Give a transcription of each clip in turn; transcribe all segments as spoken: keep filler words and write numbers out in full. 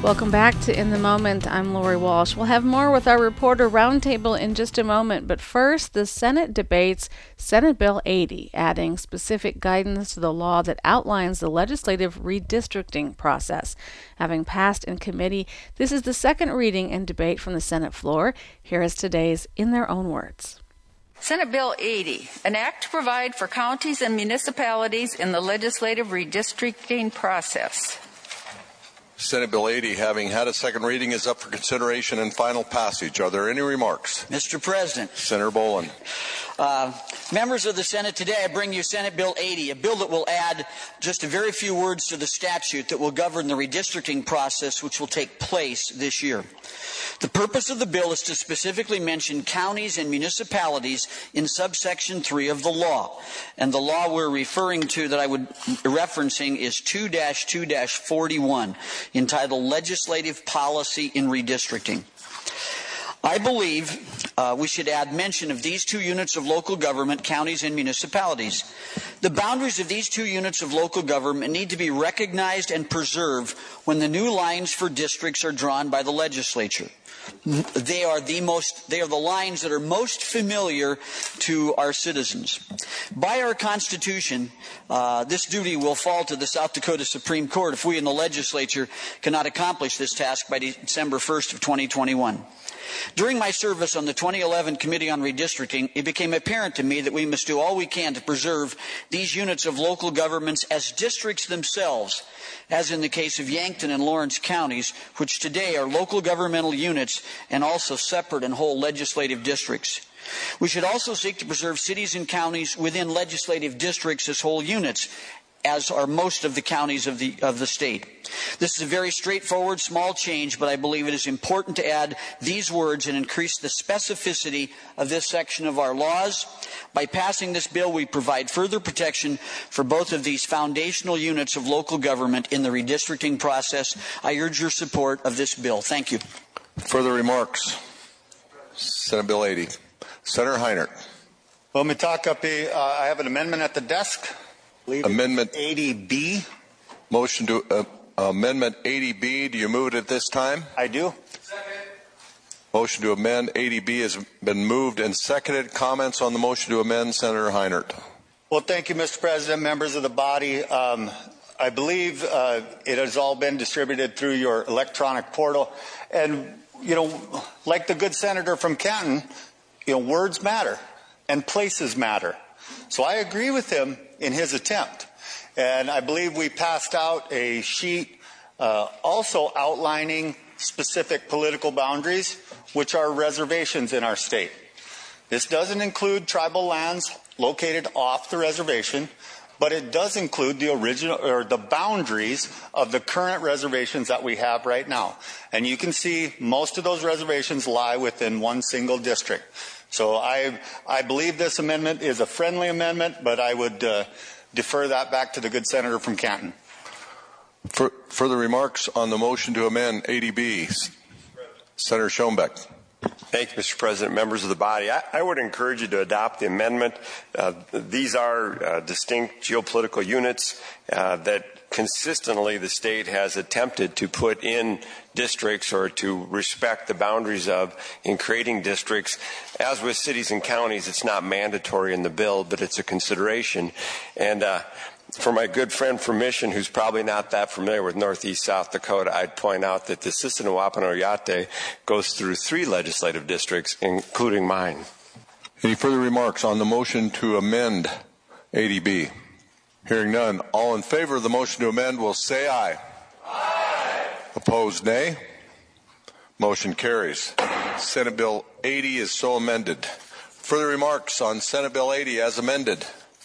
Welcome back to In the Moment. I'm Lori Walsh. We'll have more with our reporter roundtable in just a moment, but first, the Senate debates Senate Bill eighty, adding specific guidance to the law that outlines the legislative redistricting process. Having passed in committee, this is the second reading and debate from the Senate floor. Here is today's In Their Own Words. Senate Bill eighty, an act to provide for counties and municipalities in the legislative redistricting process. Senate Bill eighty, having had a second reading, is up for consideration and final passage. Are there any remarks? Mister President. Senator Boland. Uh, members of the Senate, today I bring you Senate Bill eighty, a bill that will add just a very few words to the statute that will govern the redistricting process which will take place this year. The purpose of the bill is to specifically mention counties and municipalities in subsection three of the law. And the law we're referring to that I would referencing is two dash two dash forty-one, entitled Legislative Policy in Redistricting. I believe uh, we should add mention of these two units of local government, counties and municipalities. The boundaries of these two units of local government need to be recognized and preserved when the new lines for districts are drawn by the legislature. They are the most, they are the lines that are most familiar to our citizens. By our Constitution, uh, this duty will fall to the South Dakota Supreme Court if we in the legislature cannot accomplish this task by December first of twenty twenty-one. During my service on the twenty eleven Committee on Redistricting, it became apparent to me that we must do all we can to preserve these units of local governments as districts themselves, as in the case of Yankton and Lawrence counties, which today are local governmental units and also separate and whole legislative districts. We should also seek to preserve cities and counties within legislative districts as whole units, as are most of the counties of the of the state. This is a very straightforward, small change, but I believe it is important to add these words and increase the specificity of this section of our laws. By passing this bill, we provide further protection for both of these foundational units of local government in the redistricting process. I urge your support of this bill. Thank you. Further remarks? Senate Bill eighty. Senator Heinert. Well, Mitakapi, uh, I have an amendment at the desk. Amendment eighty B. Motion to uh, Amendment eighty B. Do you move it at this time? I do. Second. Motion to amend eighty B has been moved and seconded. Comments on the motion to amend, Senator Heinert. Well, thank you, Mister President, members of the body. Um, I believe uh, it has all been distributed through your electronic portal. And, you know, like the good senator from Canton, you know, words matter and places matter. So I agree with him in his attempt. And I believe we passed out a sheet uh, also outlining specific political boundaries, which are reservations in our state. This doesn't include tribal lands located off the reservation, but it does include the original or the boundaries of the current reservations that we have right now. And you can see most of those reservations lie within one single district. So I, I believe this amendment is a friendly amendment, but I would uh, defer that back to the good senator from Canton. For, further remarks on the motion to amend eighty B. Senator Schoenbeck. Thank you, Mister President, members of the body. I, I would encourage you to adopt the amendment. Uh, these are uh, distinct geopolitical units uh, that consistently the state has attempted to put in districts or to respect the boundaries of in creating districts. As with cities and counties, it's not mandatory in the bill, but it's a consideration. And uh, for my good friend from Mission, who's probably not that familiar with Northeast South Dakota, I'd point out that the Sissinawa-Wapanoyate goes through three legislative districts, including mine. Any further remarks on the motion to amend eighty B? Hearing none, all in favor of the motion to amend will say aye. Aye. Opposed, nay. Motion carries. Senate Bill eighty is so amended. Further remarks on Senate Bill eighty as amended?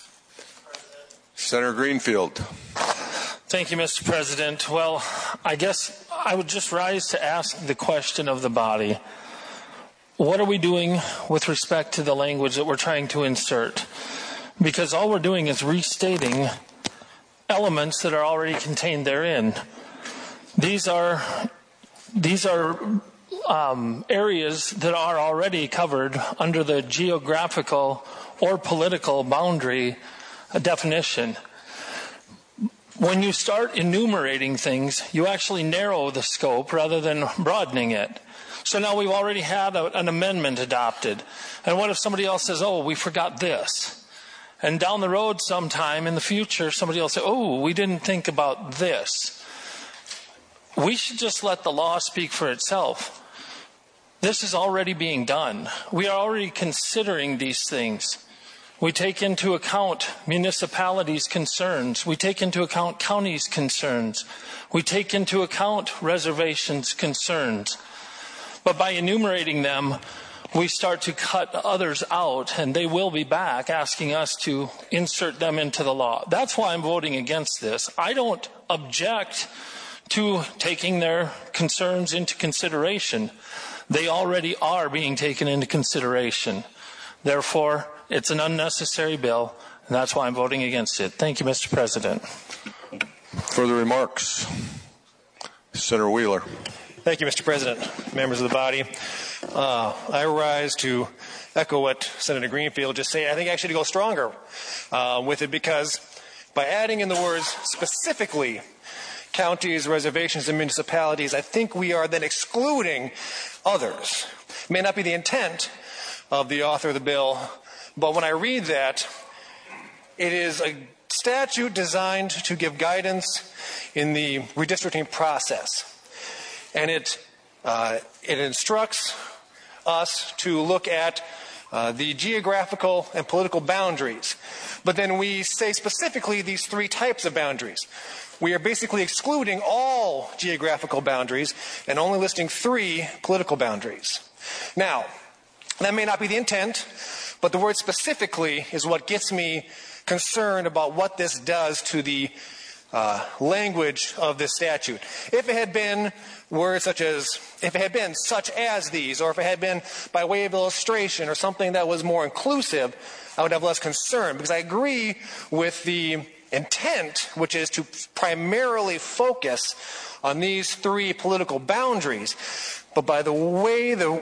Senator Greenfield. Thank you, Mister President. Well, I guess I would just rise to ask the question of the body. What are we doing with respect to the language that we're trying to insert? Because all we're doing is restating elements that are already contained therein. These are these are um, areas that are already covered under the geographical or political boundary definition. when you start enumerating things, you actually narrow the scope rather than broadening it. So now we've already had a, an amendment adopted. And what if somebody else says, oh, we forgot this? And down the road sometime in the future, somebody will say, oh, we didn't think about this. We should just let the law speak for itself. This is already being done. We are already considering these things. We take into account municipalities' concerns. We take into account counties' concerns. We take into account reservations' concerns. But by enumerating them, we start to cut others out, and they will be back asking us to insert them into the law. That's why I'm voting against this. I don't object to taking their concerns into consideration. They already are being taken into consideration. Therefore, it's an unnecessary bill, and that's why I'm voting against it. Thank you, Mister President. Further remarks? Senator Wheeler. Thank you, Mister President, members of the body. Uh, I rise to echo what Senator Greenfield just said. I think actually to go stronger uh, with it, because by adding in the words specifically counties, reservations, and municipalities, I think we are then excluding others. It may not be the intent of the author of the bill, but when I read that, it is a statute designed to give guidance in the redistricting process. And it, uh, it instructs us to look at uh, the geographical and political boundaries. But then we say specifically these three types of boundaries. We are basically excluding all geographical boundaries and only listing three political boundaries. Now, that may not be the intent, but the word specifically is what gets me concerned about what this does to the uh, language of this statute. If it had been words such as, if it had been such as these, or if it had been by way of illustration or something that was more inclusive, I would have less concern, because I agree with the intent, which is to primarily focus on these three political boundaries. But by the way the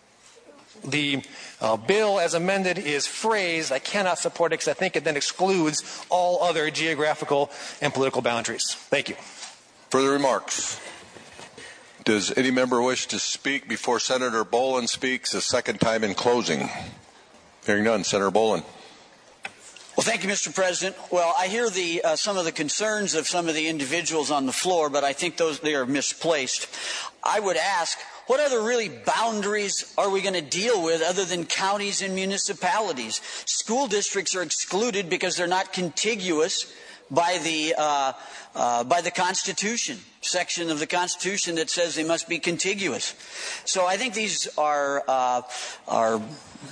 the uh, bill as amended is phrased, I cannot support it, because I think it then excludes all other geographical and political boundaries. Thank you. Further remarks? Does any member wish to speak before Senator Bolin speaks a second time in closing? Hearing none. Senator Bolin. Well, thank you, Mister President. Well, I hear the uh, some of the concerns of some of the individuals on the floor, but I think those they are misplaced. I would ask, what other really boundaries are we going to deal with other than counties and municipalities? School districts are excluded because they're not contiguous by the uh, uh, by the Constitution, section of the Constitution that says they must be contiguous. So I think these are uh, are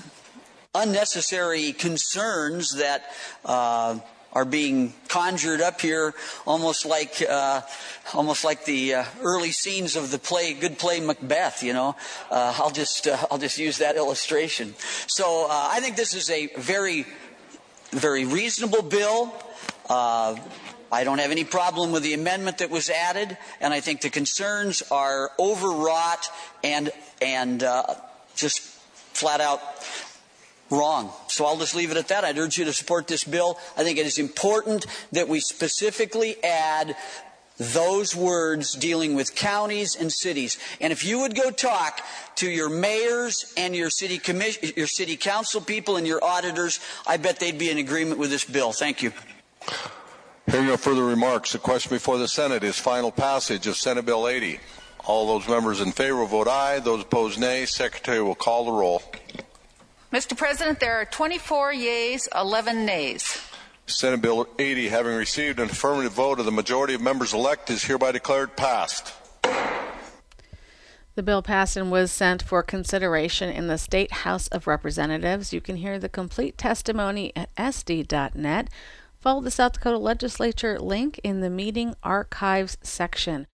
unnecessary concerns that uh, are being conjured up here, almost like uh, almost like the uh, early scenes of the play, good play Macbeth. You know, uh, I'll just uh, I'll just use that illustration. So uh, I think this is a very very reasonable bill. Uh, I don't have any problem with the amendment that was added, and I think the concerns are overwrought and and uh, just flat out wrong. So I'll just leave it at that. I'd urge you to support this bill. I think it is important that we specifically add those words dealing with counties and cities. And if you would go talk to your mayors and your city commission, your city council people and your auditors, I bet they'd be in agreement with this bill. Thank you. Hearing no further remarks, the question before the Senate is final passage of Senate Bill eighty. All those members in favor will vote aye. Those opposed, nay. Secretary will call the roll. Mister President, there are twenty-four yeas, eleven nays. Senate Bill eighty, having received an affirmative vote of the majority of members elect, is hereby declared passed. The bill passed and was sent for consideration in the State House of Representatives. You can hear the complete testimony at S D dot net. Follow the South Dakota Legislature link in the meeting archives section.